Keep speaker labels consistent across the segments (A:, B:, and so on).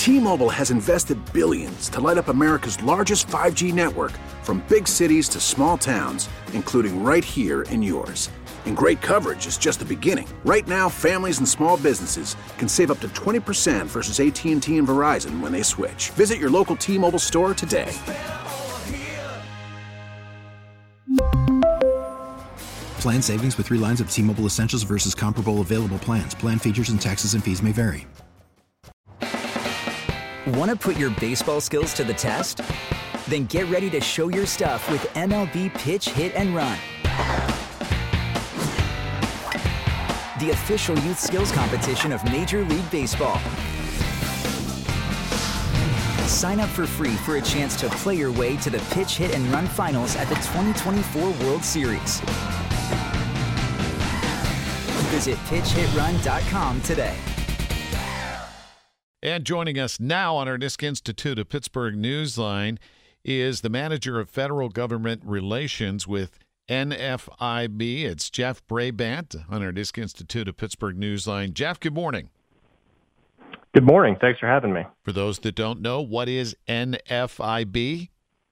A: T-Mobile has invested billions to light up America's largest 5G network, from big cities to small towns, including right here in yours. And great coverage is just the beginning. Right now, families and small businesses can save up to 20% versus AT&T and Verizon when they switch. Visit your local T-Mobile store today.
B: Plan savings with 3 lines of T-Mobile Essentials versus comparable available plans. Plan features and taxes and fees may vary.
C: Want to put your baseball skills to the test? Then get ready to show your stuff with MLB Pitch, Hit, and Run, the official youth skills competition of Major League Baseball. Sign up for free for a chance to play your way to the Pitch, Hit, and Run finals at the 2024 World Series. Visit pitchhitrun.com today.
D: And joining us now on our Nisk Institute of Pittsburgh Newsline is the manager of federal government relations with NFIB. It's Jeff Brabant on our Nisk Institute of Pittsburgh Newsline. Jeff, good morning.
E: Good morning. Thanks for having me.
D: For those that don't know, what is NFIB?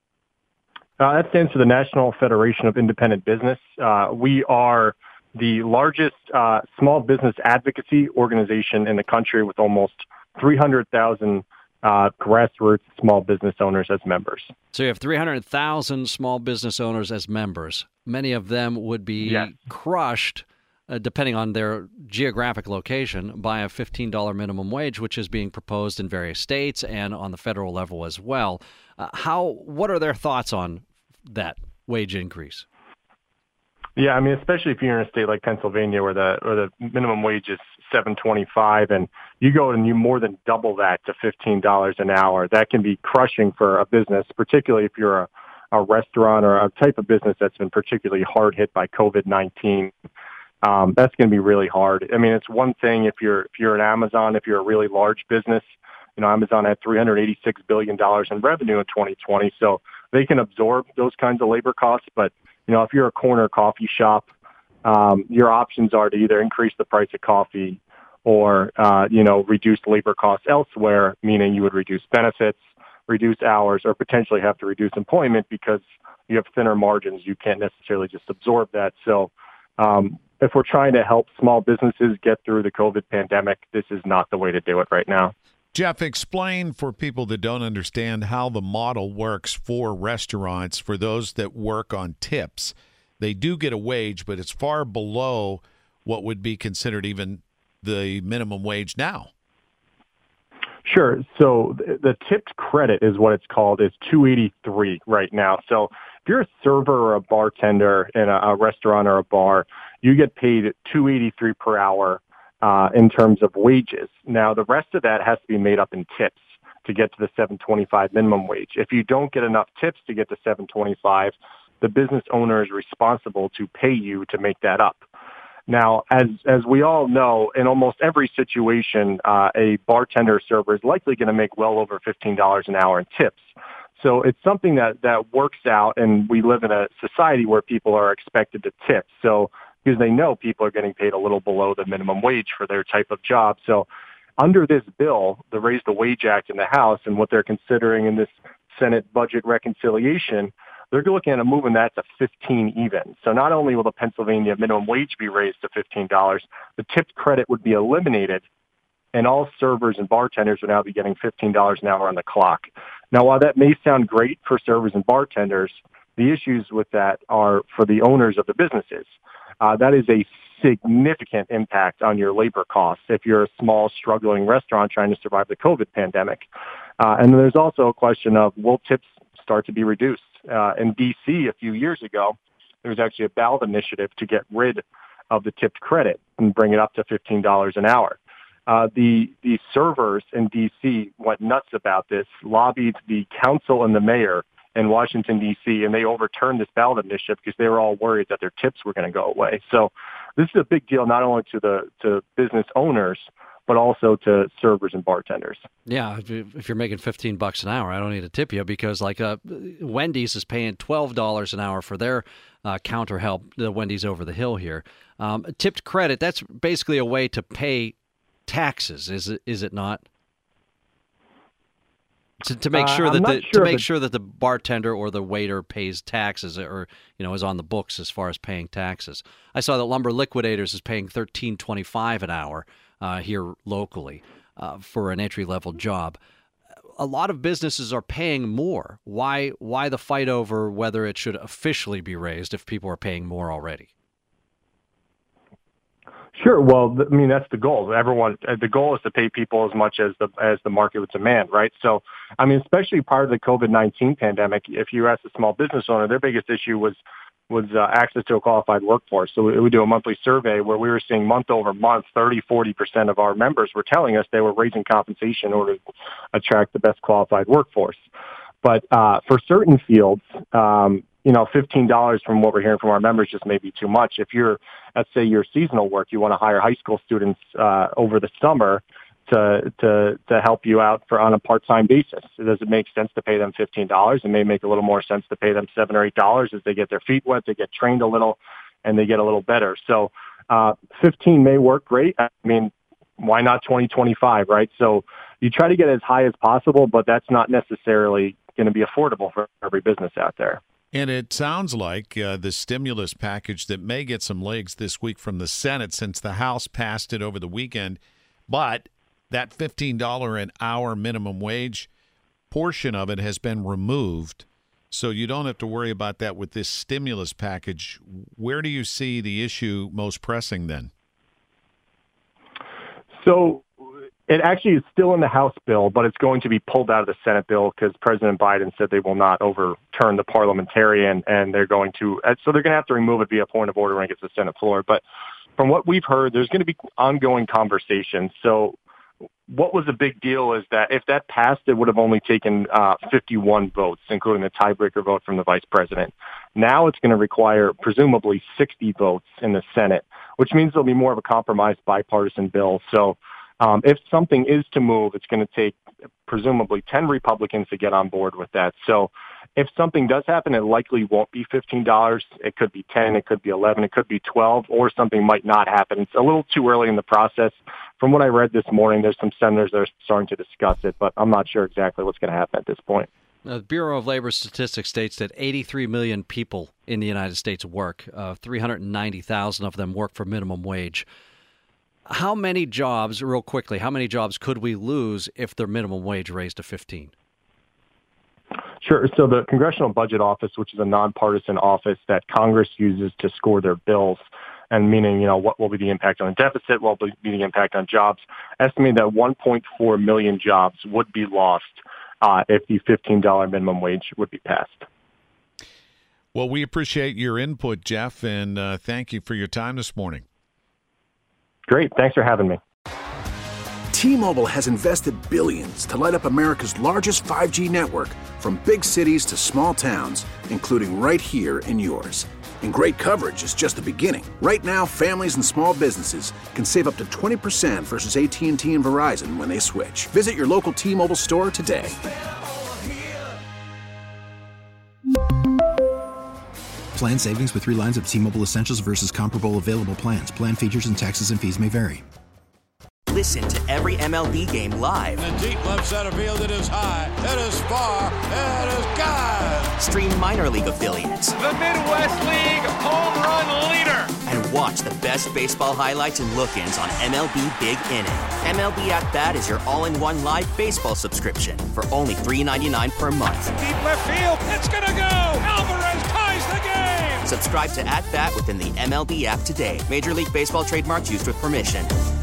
E: That stands for the National Federation of Independent Business. We are the largest small business advocacy organization in the country, with almost 300,000 grassroots small business owners as members.
F: So you have 300,000 small business owners as members. Many of them would be crushed, depending on their geographic location, by a $15 minimum wage, which is being proposed in various states and on the federal level as well. What are their thoughts on that wage increase?
E: Yeah, I mean, especially if you're in a state like Pennsylvania where the minimum wage is $7.25, and you go and you more than double that to $15 an hour, that can be crushing for a business, particularly if you're a restaurant or a type of business that's been particularly hard hit by COVID-19. That's going to be really hard. I mean, it's one thing if you're an Amazon, if you're a really large business. You know, Amazon had $386 billion in revenue in 2020, so they can absorb those kinds of labor costs. But you know, if you're a corner coffee shop, your options are to either increase the price of coffee or, reduce labor costs elsewhere, meaning you would reduce benefits, reduce hours, or potentially have to reduce employment because you have thinner margins. You can't necessarily just absorb that. So if we're trying to help small businesses get through the COVID pandemic, this is not the way to do it right now.
D: Jeff, explain for people that don't understand how the model works for restaurants, for those that work on tips. They do get a wage, but it's far below what would be considered even the minimum wage now.
E: Sure. So the tipped credit is what it's called, is $2.83 right now. So if you're a server or a bartender in a restaurant or a bar, you get paid $2.83 per hour in terms of wages. Now, the rest of that has to be made up in tips to get to the $7.25 minimum wage. If you don't get enough tips to get to $7.25, the business owner is responsible to pay you to make that up. Now, as we all know, in almost every situation, a bartender server is likely going to make well over $15 an hour in tips. So it's something that works out, and we live in a society where people are expected to tip. So because they know people are getting paid a little below the minimum wage for their type of job. So under this bill, the Raise the Wage Act in the House, and what they're considering in this Senate budget reconciliation, they're looking at moving that to 15 even. So not only will the Pennsylvania minimum wage be raised to $15, the tipped credit would be eliminated, and all servers and bartenders would now be getting $15 an hour on the clock. Now, while that may sound great for servers and bartenders, the issues with that are for the owners of the businesses. That is a significant impact on your labor costs if you're a small, struggling restaurant trying to survive the COVID pandemic. And then there's also a question of, will tips start to be reduced? In D.C. a few years ago, there was actually a ballot initiative to get rid of the tipped credit and bring it up to $15 an hour. The servers in D.C. went nuts about this, lobbied the council and the mayor in Washington, D.C., and they overturned this ballot initiative because they were all worried that their tips were going to go away. So this is a big deal not only to business owners, but also to servers and bartenders.
F: Yeah, if you're making $15 an hour, I don't need to tip you because Wendy's is paying $12 an hour for their counter help, the Wendy's over the hill here. Tipped credit, that's basically a way to pay taxes, is it not? To make sure that the bartender or the waiter pays taxes or is on the books as far as paying taxes. I saw that Lumber Liquidators is paying $13.25 an hour here locally for an entry-level job. A lot of businesses are paying more. Why the fight over whether it should officially be raised if people are paying more already?
E: Sure. Well, I mean, that's the goal. The goal is to pay people as much as the market would demand, right? So, I mean, especially part of the COVID-19 pandemic, if you ask a small business owner, their biggest issue was access to a qualified workforce. So we do a monthly survey where we were seeing month over month, 30-40% of our members were telling us they were raising compensation in order to attract the best qualified workforce. But for certain fields, $15 from what we're hearing from our members just may be too much. If let's say you're seasonal work, you want to hire high school students over the summer to help you out on a part-time basis. Does it make sense to pay them $15? It may make a little more sense to pay them $7 or $8 as they get their feet wet, they get trained a little, and they get a little better. So 15 may work great. I mean, why not 20, 25, right? So you try to get as high as possible, but that's not necessarily going to be affordable for every business out there.
D: And it sounds like the stimulus package that may get some legs this week from the Senate, since the House passed it over the weekend, but that $15 an hour minimum wage portion of it has been removed, so you don't have to worry about that with this stimulus package. Where do you see the issue most pressing then? So it actually is still in the House bill, but it's going to be pulled out of the Senate bill because President Biden said they will not overturn the parliamentarian, and they're going to have to remove it via point of order when it gets to the Senate floor. But from what we've heard, there's going to be ongoing conversations. So what was a big deal is that if that passed, it would have only taken 51 votes, including the tiebreaker vote from the vice president. Now it's going to require presumably 60 votes in the Senate, which means there'll be more of a compromised bipartisan bill. So if something is to move, it's going to take presumably 10 Republicans to get on board with that. So if something does happen, it likely won't be $15. It could be 10, it could be 11, it could be 12, or something might not happen. It's a little too early in the process. From what I read this morning, there's some senators that are starting to discuss it, but I'm not sure exactly what's going to happen at this point.
F: The Bureau of Labor Statistics states that 83 million people in the United States work. 390,000 of them work for minimum wage. How many jobs, real quickly, could we lose if their minimum wage raised to 15?
E: Sure. So the Congressional Budget Office, which is a nonpartisan office that Congress uses to score their bills, and meaning, what will be the impact on the deficit, what will be the impact on jobs, estimated that 1.4 million jobs would be lost if the $15 minimum wage would be passed.
D: Well, we appreciate your input, Jeff, and thank you for your time this morning.
E: Great. Thanks for having me.
A: T-Mobile has invested billions to light up America's largest 5G network, from big cities to small towns, including right here in yours. And great coverage is just the beginning. Right now, families and small businesses can save up to 20% versus AT&T and Verizon when they switch. Visit your local T-Mobile store today.
B: Plan savings with 3 lines of T-Mobile Essentials versus comparable available plans. Plan features and taxes and fees may vary.
G: Listen to every MLB game live.
H: In the deep left center field, it is high, it is far, it is gone.
G: Stream minor league affiliates.
I: The Midwest League home run leader.
G: And watch the best baseball highlights and look-ins on MLB Big Inning. MLB At Bat is your all-in-one live baseball subscription for only $3.99 per month.
I: Deep left field, it's gonna go. Alvarez ties the game.
G: Subscribe to At Bat within the MLB app today. Major League Baseball trademarks used with permission.